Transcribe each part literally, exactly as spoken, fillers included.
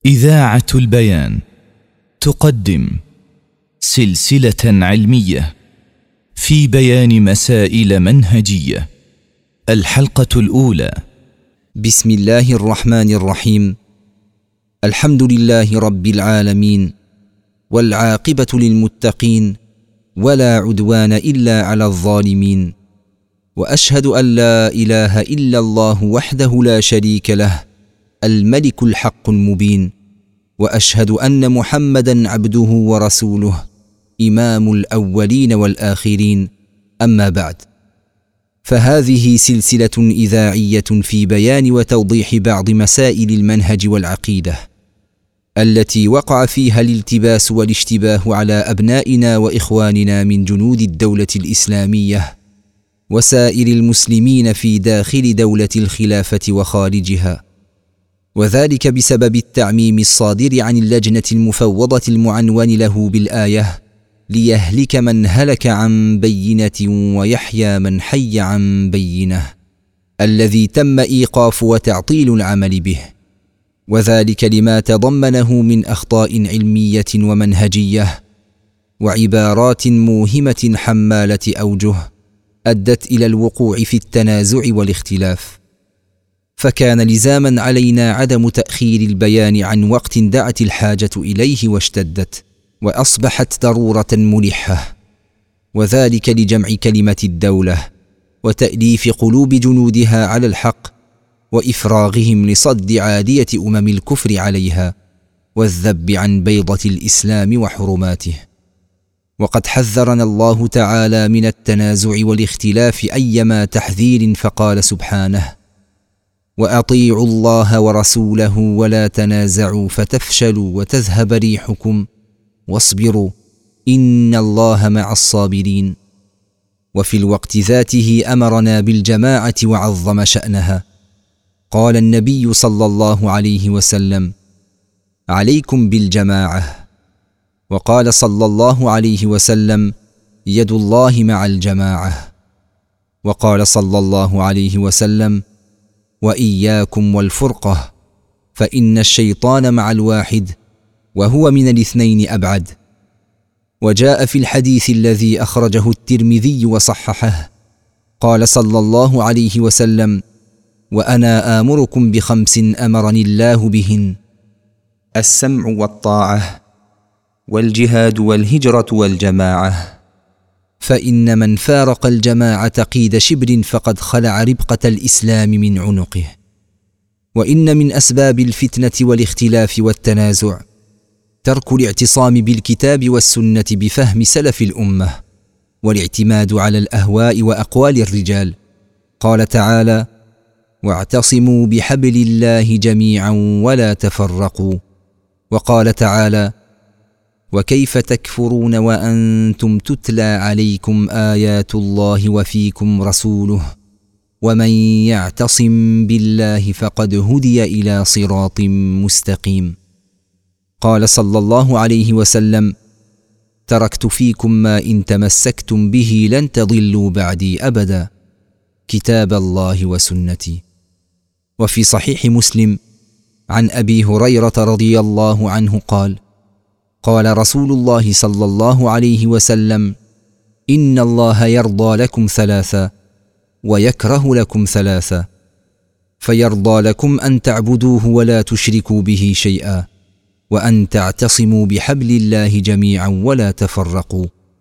إذاعة البيان تقدم سلسلة علمية في بيان مسائل منهجية. الحلقة الأولى. بسم الله الرحمن الرحيم. الحمد لله رب العالمين، والعاقبة للمتقين، ولا عدوان إلا على الظالمين، وأشهد أن لا إله إلا الله وحده لا شريك له الملك الحق المبين، وأشهد أن محمدًا عبده ورسوله إمام الأولين والآخرين. أما بعد، فهذه سلسلة إذاعية في بيان وتوضيح بعض مسائل المنهج والعقيدة التي وقع فيها الالتباس والاشتباه على أبنائنا وإخواننا من جنود الدولة الإسلامية وسائر المسلمين في داخل دولة الخلافة وخارجها، وذلك بسبب التعميم الصادر عن اللجنة المفوضة المعنون له بالآية: ليهلك من هلك عن بينة ويحيى من حي عن بينة، الذي تم إيقاف وتعطيل العمل به، وذلك لما تضمنه من أخطاء علمية ومنهجية وعبارات موهمة حمالة أوجه أدت إلى الوقوع في التنازع والاختلاف. فكان لزاما علينا عدم تأخير البيان عن وقت دعت الحاجة إليه واشتدت وأصبحت ضرورة ملحة، وذلك لجمع كلمة الدولة وتأليف قلوب جنودها على الحق وإفراغهم لصد عادية أمم الكفر عليها والذب عن بيضة الإسلام وحرماته. وقد حذرنا الله تعالى من التنازع والاختلاف أيما تحذير، فقال سبحانه: وأطيعوا الله ورسوله ولا تنازعوا فتفشلوا وتذهب ريحكم واصبروا إن الله مع الصابرين. وفي الوقت ذاته أمرنا بالجماعة وعظم شأنها. قال النبي صلى الله عليه وسلم: عليكم بالجماعة. وقال صلى الله عليه وسلم: يد الله مع الجماعة. وقال صلى الله عليه وسلم: وإياكم والفرقة، فإن الشيطان مع الواحد وهو من الاثنين أبعد. وجاء في الحديث الذي أخرجه الترمذي وصححه قال صلى الله عليه وسلم: وأنا آمركم بخمس أمرني الله بهن: السمع والطاعة، والجهاد والهجرة والجماعة، فإن من فارق الجماعة قيد شبر فقد خلع ربقة الإسلام من عنقه. وإن من أسباب الفتنة والاختلاف والتنازع ترك الاعتصام بالكتاب والسنة بفهم سلف الأمة والاعتماد على الأهواء وأقوال الرجال. قال تعالى: واعتصموا بحبل الله جميعا ولا تفرقوا. وقال تعالى: وكيف تكفرون وأنتم تتلى عليكم آيات الله وفيكم رسوله ومن يعتصم بالله فقد هدي إلى صراط مستقيم. قال صلى الله عليه وسلم: تركت فيكم ما إن تمسكتم به لن تضلوا بعدي أبدا، كتاب الله وسنتي. وفي صحيح مسلم عن أبي هريرة رضي الله عنه قال: قال رسول الله صلى الله عليه وسلم: إن الله يرضى لكم ثلاثة ويكره لكم ثلاثة، فيرضى لكم أن تعبدوه ولا تشركوا به شيئا، وأن تعتصموا بحبل الله جميعا ولا تفرقوا،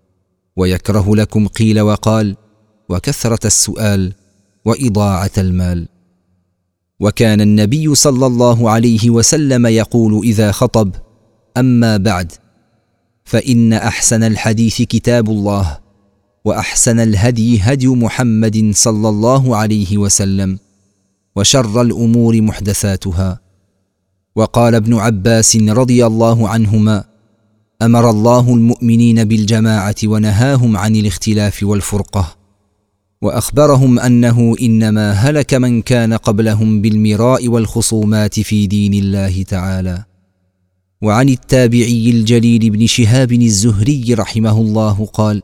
ويكره لكم قيل وقال وكثرة السؤال وإضاعة المال. وكان النبي صلى الله عليه وسلم يقول إذا خطب: أما بعد، فإن أحسن الحديث كتاب الله، وأحسن الهدي هدي محمد صلى الله عليه وسلم، وشر الأمور محدثاتها. وقال ابن عباس رضي الله عنهما: أمر الله المؤمنين بالجماعة ونهاهم عن الاختلاف والفرقة، وأخبرهم أنه إنما هلك من كان قبلهم بالمراء والخصومات في دين الله تعالى. وعن التابعي الجليل ابن شهاب الزهري رحمه الله قال: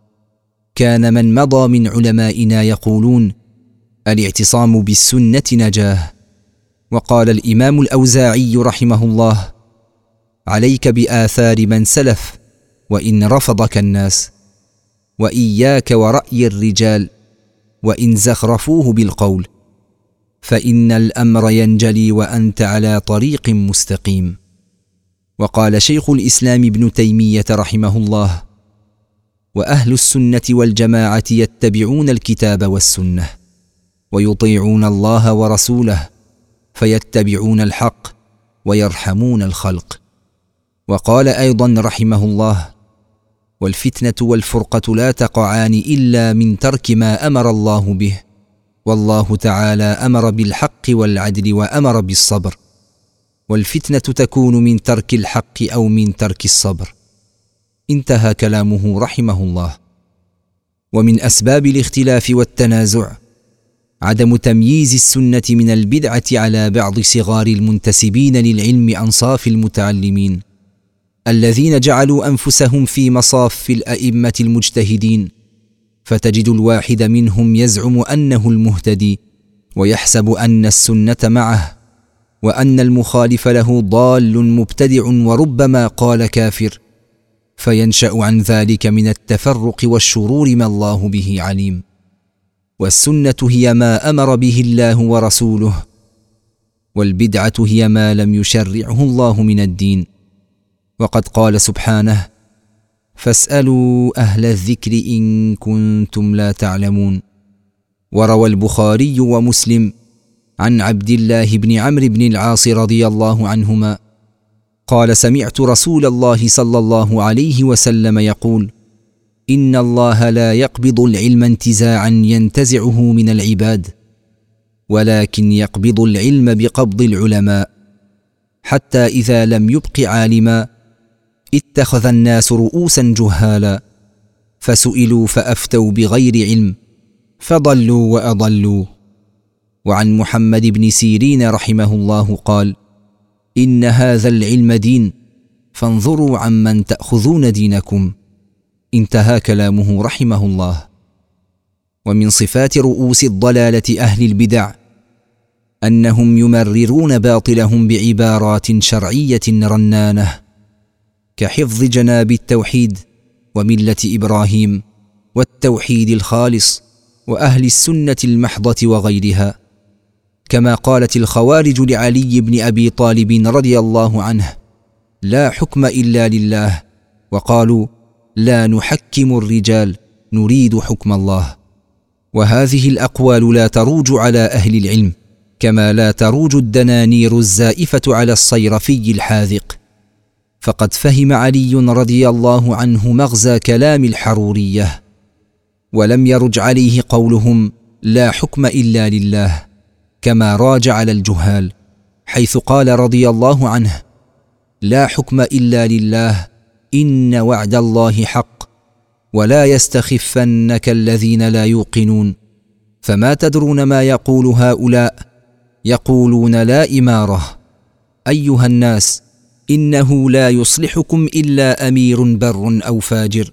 كان من مضى من علمائنا يقولون: الاعتصام بالسنة نجاه، وقال الإمام الأوزاعي رحمه الله: عليك بآثار من سلف وإن رفضك الناس، وإياك ورأي الرجال وإن زخرفوه بالقول، فإن الأمر ينجلي وأنت على طريق مستقيم. وقال شيخ الإسلام ابن تيمية رحمه الله: وأهل السنة والجماعة يتبعون الكتاب والسنة ويطيعون الله ورسوله، فيتبعون الحق ويرحمون الخلق. وقال أيضا رحمه الله: والفتنة والفرقة لا تقعان إلا من ترك ما أمر الله به، والله تعالى أمر بالحق والعدل وأمر بالصبر، والفتنة تكون من ترك الحق أو من ترك الصبر. انتهى كلامه رحمه الله. ومن أسباب الاختلاف والتنازع عدم تمييز السنة من البدعة على بعض صغار المنتسبين للعلم أنصاف المتعلمين، الذين جعلوا أنفسهم في مصاف الأئمة المجتهدين، فتجد الواحد منهم يزعم أنه المهتدي ويحسب أن السنة معه، وأن المخالف له ضال مبتدع وربما قال كافر، فينشأ عن ذلك من التفرق والشرور ما الله به عليم. والسنة هي ما أمر به الله ورسوله، والبدعة هي ما لم يشرعه الله من الدين. وقد قال سبحانه: فاسألوا أهل الذكر إن كنتم لا تعلمون. وروى البخاري ومسلم عن عبد الله بن عمرو بن العاص رضي الله عنهما قال: سمعت رسول الله صلى الله عليه وسلم يقول: إن الله لا يقبض العلم انتزاعا ينتزعه من العباد، ولكن يقبض العلم بقبض العلماء، حتى إذا لم يبق عالما اتخذ الناس رؤوسا جهالا، فسئلوا فأفتوا بغير علم فضلوا وأضلوا. وعن محمد بن سيرين رحمه الله قال: إن هذا العلم دين، فانظروا عمن تأخذون دينكم. انتهى كلامه رحمه الله. ومن صفات رؤوس الضلالة أهل البدع أنهم يمررون باطلهم بعبارات شرعية رنانة، كحفظ جناب التوحيد وملة إبراهيم والتوحيد الخالص وأهل السنة المحضة وغيرها، كما قالت الخوارج لعلي بن أبي طالب رضي الله عنه: لا حكم إلا لله، وقالوا: لا نحكم الرجال نريد حكم الله. وهذه الأقوال لا تروج على أهل العلم، كما لا تروج الدنانير الزائفة على الصيرفي الحاذق. فقد فهم علي رضي الله عنه مغزى كلام الحرورية، ولم يرج عليه قولهم: لا حكم إلا لله، كما راج على الجهال، حيث قال رضي الله عنه: لا حكم إلا لله، إن وعد الله حق، ولا يستخفنك الذين لا يوقنون. فما تدرون ما يقول هؤلاء، يقولون لا إمارة. أيها الناس، إنه لا يصلحكم إلا أمير بر أو فاجر.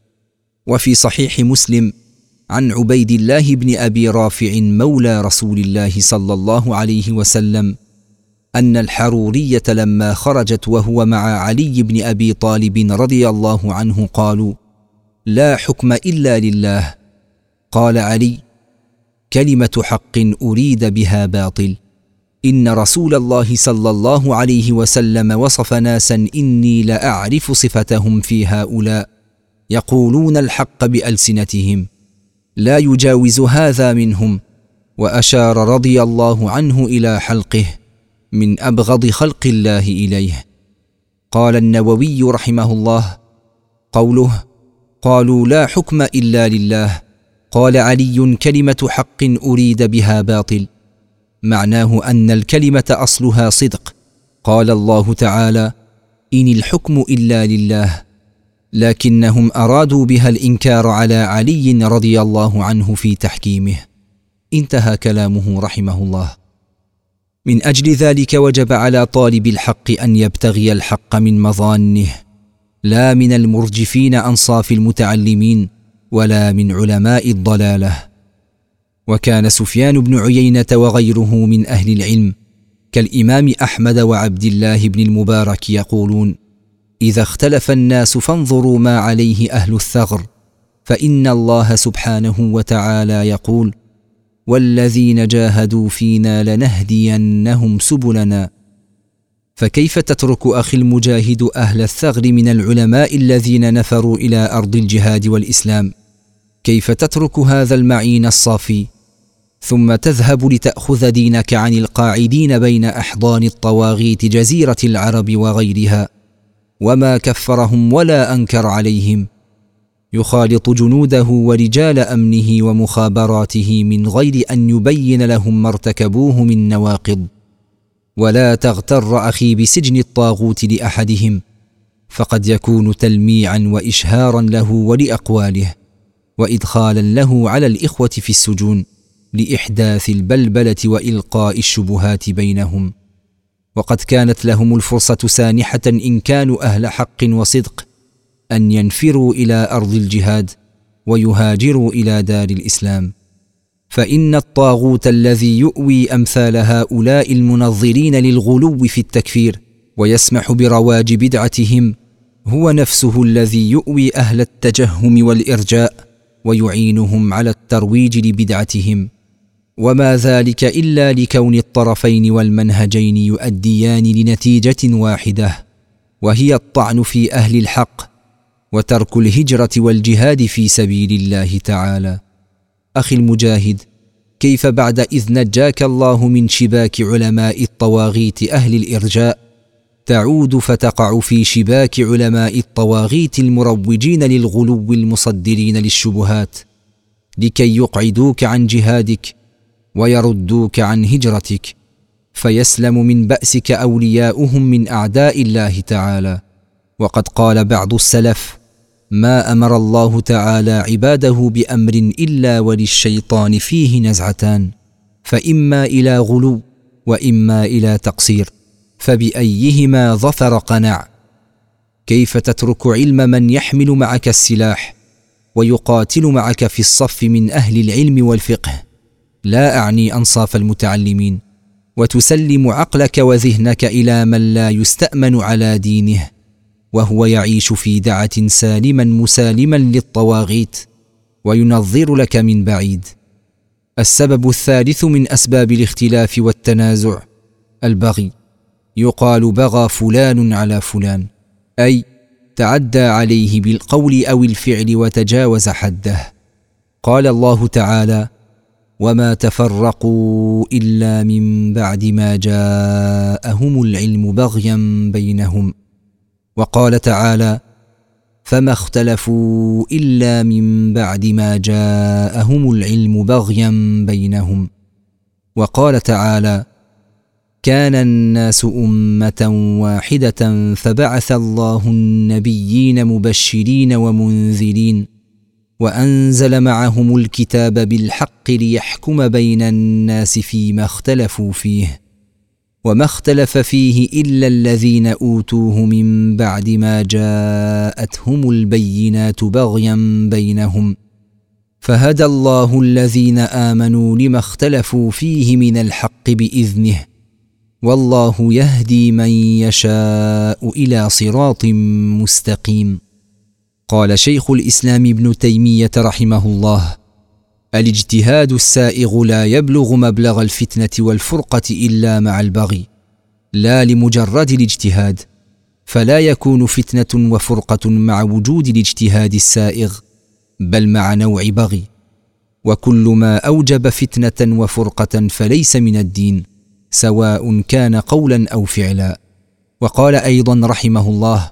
وفي صحيح مسلم عن عبيد الله بن أبي رافع مولى رسول الله صلى الله عليه وسلم أن الحرورية لما خرجت وهو مع علي بن أبي طالب رضي الله عنه قالوا: لا حكم إلا لله. قال علي: كلمة حق أريد بها باطل. إن رسول الله صلى الله عليه وسلم وصف ناسا إني لأعرف صفتهم في هؤلاء، يقولون الحق بألسنتهم، لا يجاوز هذا منهم. وأشار رضي الله عنه إلى حلقه: من أبغض خلق الله إليه. قال النووي رحمه الله: قوله قالوا لا حكم إلا لله، قال علي: كلمة حق أريد بها باطل، معناه أن الكلمة أصلها صدق. قال الله تعالى: إن الحكم إلا لله، لكنهم أرادوا بها الإنكار على علي رضي الله عنه في تحكيمه. انتهى كلامه رحمه الله. من أجل ذلك وجب على طالب الحق أن يبتغي الحق من مظانه، لا من المرجفين أنصاف المتعلمين ولا من علماء الضلالة. وكان سفيان بن عيينة وغيره من أهل العلم كالإمام أحمد وعبد الله بن المبارك يقولون: إذا اختلف الناس فانظروا ما عليه أهل الثغر، فإن الله سبحانه وتعالى يقول: والذين جاهدوا فينا لنهدينهم سبلنا. فكيف تترك أخي المجاهد أهل الثغر من العلماء الذين نفروا إلى أرض الجهاد والإسلام؟ كيف تترك هذا المعين الصافي ثم تذهب لتأخذ دينك عن القاعدين بين أحضان الطواغيت جزيرة العرب وغيرها، وما كفرهم ولا أنكر عليهم، يخالط جنوده ورجال أمنه ومخابراته من غير أن يبين لهم ما ارتكبوه من نواقض. ولا تغتر أخي بسجن الطاغوت لأحدهم، فقد يكون تلميعا وإشهارا له ولأقواله، وإدخالا له على الإخوة في السجون لإحداث البلبلة وإلقاء الشبهات بينهم. وقد كانت لهم الفرصة سانحة إن كانوا أهل حق وصدق أن ينفروا إلى أرض الجهاد ويهاجروا إلى دار الإسلام، فإن الطاغوت الذي يؤوي أمثال هؤلاء المنظرين للغلو في التكفير ويسمح برواج بدعتهم هو نفسه الذي يؤوي أهل التجهم والإرجاء ويعينهم على الترويج لبدعتهم، وما ذلك إلا لكون الطرفين والمنهجين يؤديان لنتيجة واحدة، وهي الطعن في أهل الحق وترك الهجرة والجهاد في سبيل الله تعالى. أخي المجاهد، كيف بعد إذ نجاك الله من شباك علماء الطواغيت أهل الإرجاء تعود فتقع في شباك علماء الطواغيت المروجين للغلو المصدرين للشبهات لكي يقعدوك عن جهادك ويردوك عن هجرتك، فيسلم من بأسك أولياؤهم من أعداء الله تعالى؟ وقد قال بعض السلف: ما أمر الله تعالى عباده بأمر إلا وللشيطان فيه نزعتان، فإما إلى غلو وإما إلى تقصير، فبأيهما ظفر قنع. كيف تترك علم من يحمل معك السلاح ويقاتل معك في الصف من أهل العلم والفقه، لا أعني أنصاف المتعلمين، وتسلم عقلك وذهنك إلى من لا يستأمن على دينه وهو يعيش في دعة سالما مسالما للطواغيت وينظر لك من بعيد؟ السبب الثالث من أسباب الاختلاف والتنازع البغي. يقال بغى فلان على فلان، أي تعدى عليه بالقول أو الفعل وتجاوز حده. قال الله تعالى: وما تفرقوا إلا من بعد ما جاءهم العلم بغيا بينهم. وقال تعالى: فما اختلفوا إلا من بعد ما جاءهم العلم بغيا بينهم. وقال تعالى: كان الناس أمة واحدة فبعث الله النبيين مبشرين ومنذرين وأنزل معهم الكتاب بالحق ليحكم بين الناس فيما اختلفوا فيه، وما اختلف فيه إلا الذين أوتوه من بعد ما جاءتهم البينات بغيا بينهم، فهدى الله الذين آمنوا لما اختلفوا فيه من الحق بإذنه، والله يهدي من يشاء إلى صراط مستقيم. قال شيخ الإسلام ابن تيمية رحمه الله: الاجتهاد السائغ لا يبلغ مبلغ الفتنة والفرقة إلا مع البغي، لا لمجرد الاجتهاد، فلا يكون فتنة وفرقة مع وجود الاجتهاد السائغ، بل مع نوع بغي، وكل ما أوجب فتنة وفرقة فليس من الدين، سواء كان قولا أو فعلا. وقال أيضا رحمه الله: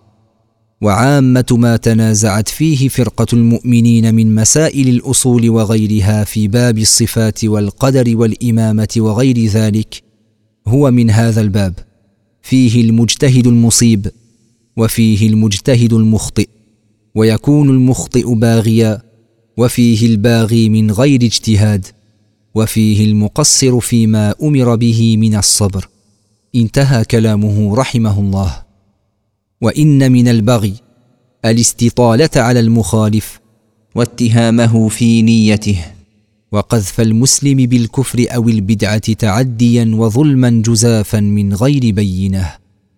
وعامة ما تنازعت فيه فرقة المؤمنين من مسائل الأصول وغيرها في باب الصفات والقدر والإمامة وغير ذلك هو من هذا الباب، فيه المجتهد المصيب وفيه المجتهد المخطئ، ويكون المخطئ باغيا، وفيه الباغي من غير اجتهاد، وفيه المقصر فيما أمر به من الصبر. انتهى كلامه رحمه الله. وإن من البغي الاستطالة على المخالف واتهامه في نيته، وقذف المسلم بالكفر أو البدعة تعديا وظلما جزافا من غير بينه.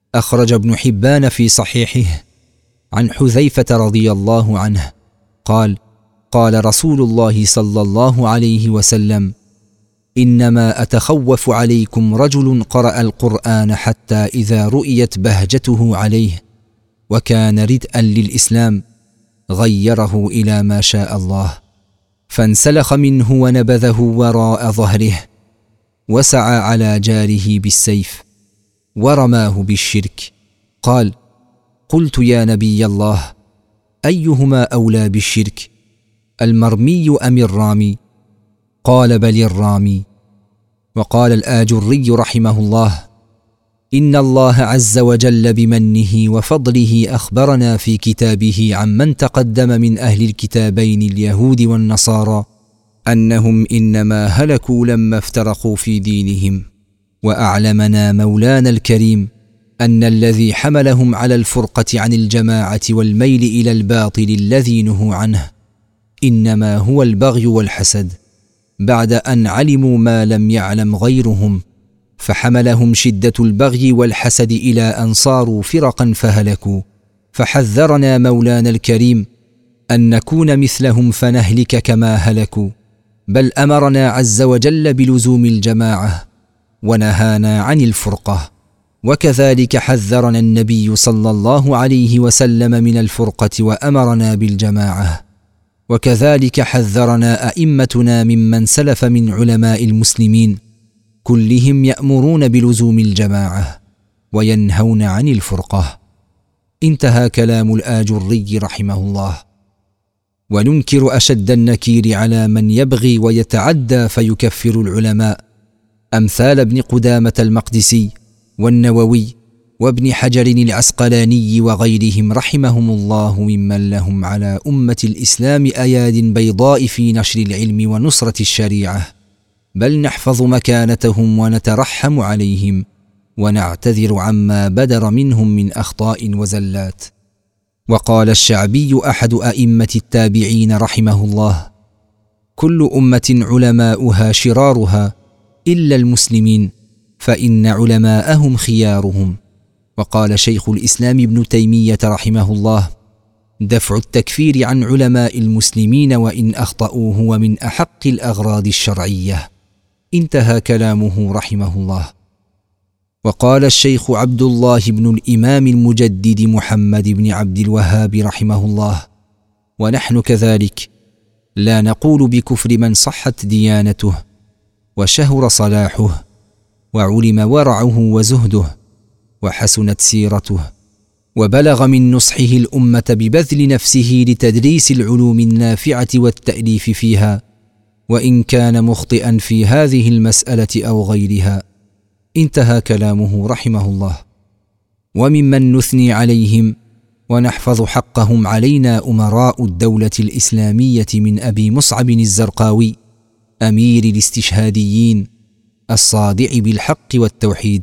أخرج ابن حبان في صحيحه عن حذيفة رضي الله عنه قال: قال رسول الله صلى الله عليه وسلم: إنما أتخوف عليكم رجل قرأ القرآن حتى إذا رؤيت بهجته عليه وكان ردءا للإسلام غيره إلى ما شاء الله، فانسلخ منه ونبذه وراء ظهره، وسعى على جاره بالسيف ورماه بالشرك. قال: قلت يا نبي الله، أيهما أولى بالشرك، المرمي أم الرامي؟ قال: بل الرامي. وقال الآجري رحمه الله: إن الله عز وجل بمنه وفضله أخبرنا في كتابه عمن تقدم من أهل الكتابين اليهود والنصارى أنهم إنما هلكوا لما افترقوا في دينهم، وأعلمنا مولانا الكريم أن الذي حملهم على الفرقة عن الجماعة والميل إلى الباطل الذي نهوا عنه إنما هو البغي والحسد، بعد أن علموا ما لم يعلم غيرهم، فحملهم شدة البغي والحسد إلى أن صاروا فرقا فهلكوا. فحذرنا مولانا الكريم أن نكون مثلهم فنهلك كما هلكوا، بل أمرنا عز وجل بلزوم الجماعة ونهانا عن الفرقة. وكذلك حذرنا النبي صلى الله عليه وسلم من الفرقة وأمرنا بالجماعة. وكذلك حذرنا أئمتنا ممن سلف من علماء المسلمين كلهم يأمرون بلزوم الجماعة وينهون عن الفرقة. انتهى كلام الآجري رحمه الله. وننكر أشد النكير على من يبغي ويتعدى فيكفر العلماء، أمثال ابن قدامة المقدسي والنووي وابن حجر العسقلاني وغيرهم رحمهم الله، ممن لهم على أمة الإسلام أياد بيضاء في نشر العلم ونصرة الشريعة، بل نحفظ مكانتهم ونترحم عليهم ونعتذر عما بدر منهم من أخطاء وزلات. وقال الشعبي أحد أئمة التابعين رحمه الله: كل أمة علماؤها شرارها إلا المسلمين، فإن علماءهم خيارهم. وقال شيخ الإسلام ابن تيمية رحمه الله: دفع التكفير عن علماء المسلمين وإن أخطأوا هو من أحق الأغراض الشرعية. انتهى كلامه رحمه الله. وقال الشيخ عبد الله بن الإمام المجدد محمد بن عبد الوهاب رحمه الله: ونحن كذلك لا نقول بكفر من صحت ديانته وشهر صلاحه وعلم ورعه وزهده وحسنت سيرته، وبلغ من نصحه الأمة ببذل نفسه لتدريس العلوم النافعة والتأليف فيها، وإن كان مخطئا في هذه المسألة أو غيرها. انتهى كلامه رحمه الله. وممن نثني عليهم ونحفظ حقهم علينا أمراء الدولة الإسلامية من أبي مصعب الزرقاوي أمير الاستشهاديين الصادع بالحق والتوحيد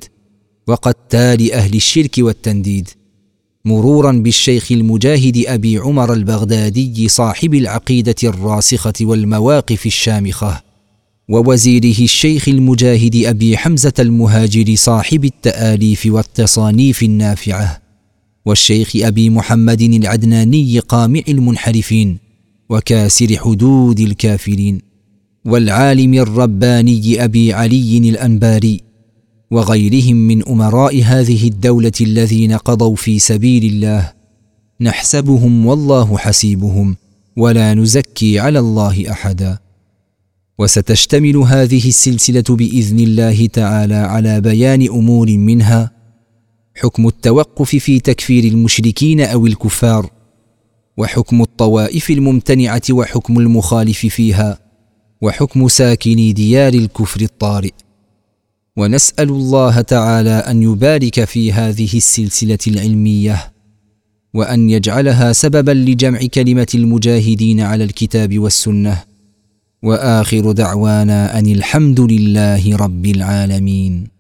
وقتال أهل الشرك والتنديد، مرورا بالشيخ المجاهد أبي عمر البغدادي صاحب العقيدة الراسخة والمواقف الشامخة، ووزيره الشيخ المجاهد أبي حمزة المهاجر صاحب التآليف والتصانيف النافعة، والشيخ أبي محمد العدناني قامع المنحرفين وكاسر حدود الكافرين، والعالم الرباني أبي علي الأنباري، وغيرهم من أمراء هذه الدولة الذين قضوا في سبيل الله، نحسبهم والله حسيبهم ولا نزكي على الله أحدا. وستشتمل هذه السلسلة بإذن الله تعالى على بيان أمور منها: حكم التوقف في تكفير المشركين أو الكفار، وحكم الطوائف الممتنعة وحكم المخالف فيها، وحكم ساكني ديار الكفر الطارئ. ونسأل الله تعالى أن يبارك في هذه السلسلة العلمية، وأن يجعلها سببا لجمع كلمة المجاهدين على الكتاب والسنة. وآخر دعوانا أن الحمد لله رب العالمين.